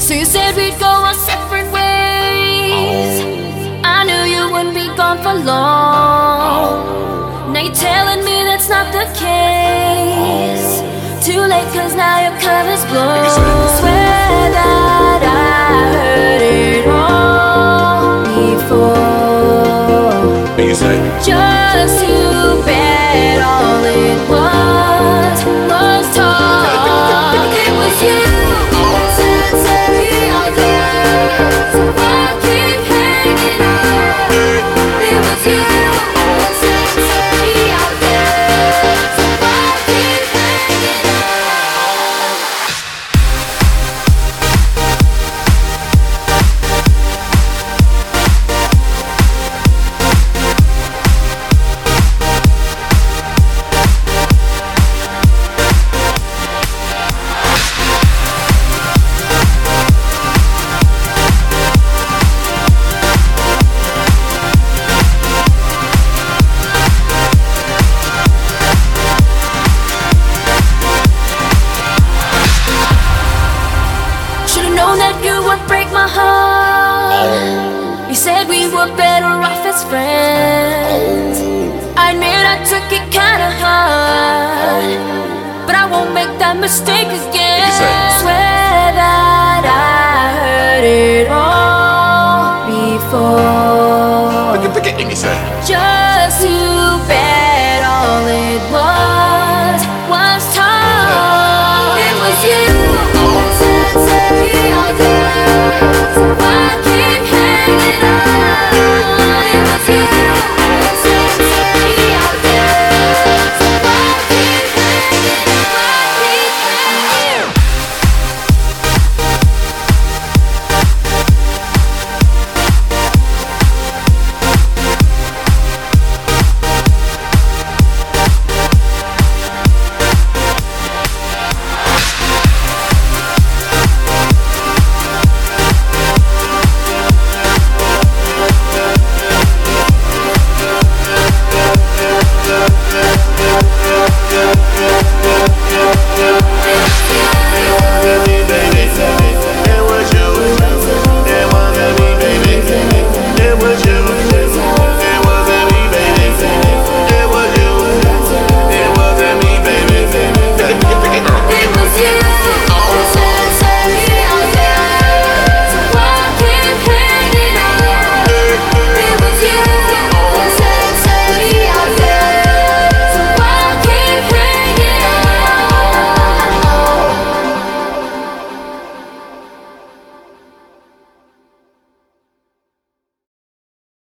So you said we'd go our separate ways. I knew you wouldn't be gone for long. Now you're telling me that's not the case. Too late, cause now your cover's blown. Swear that I heard it all before. Just you bet all it was talk. It was you said sorry all day. So I keep hanging on. It was you said sorry all day. So I keep hanging on. Should've known that you would break my heart. You said we were better off as friends. I admit I took it kinda hard, but I won't make that mistake again.